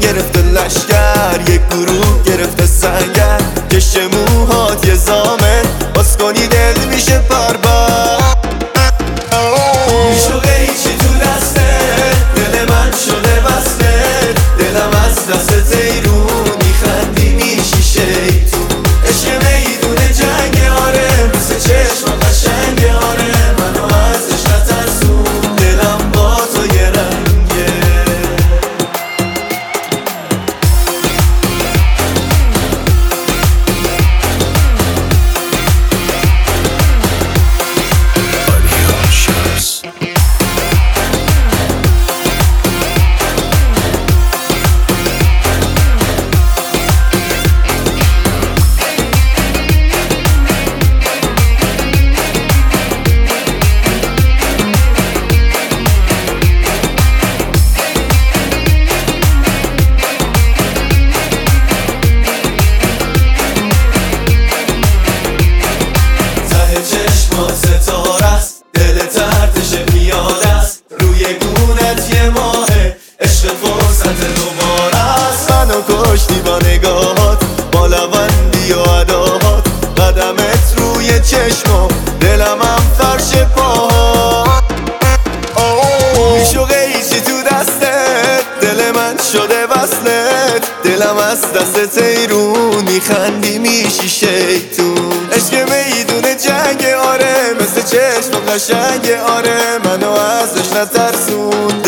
گرفته لشگر، یک گروه گرفته سنگر. کش موهات یه زامن، باز کنی دل میشه پربر. میشوقه هیچی تو دسته، دل من شده بسته. دلم از دست تیرون میخندی میشی شیطون. عشق میدون جنگ آره، مثل چشم قشنگ آره. منو ازش نترسون، دلم با تو یه رنگه. ستاره است، دل ترتش میاد است. روی گونت یه ماهه، عشق فرصت دوباره است. منو کشتی با نگاهات، با لبندی و اداهات. قدمت روی چشمم، دلم هم فرش پاهات. میشوقه هیچی تو دستت، دل من شده وصلت. دلم از دست تیرون میخندی میشی شیطون. عشق میدونه جنگ آره، مثل چشم قشنگ آره. منو ازش نترسون،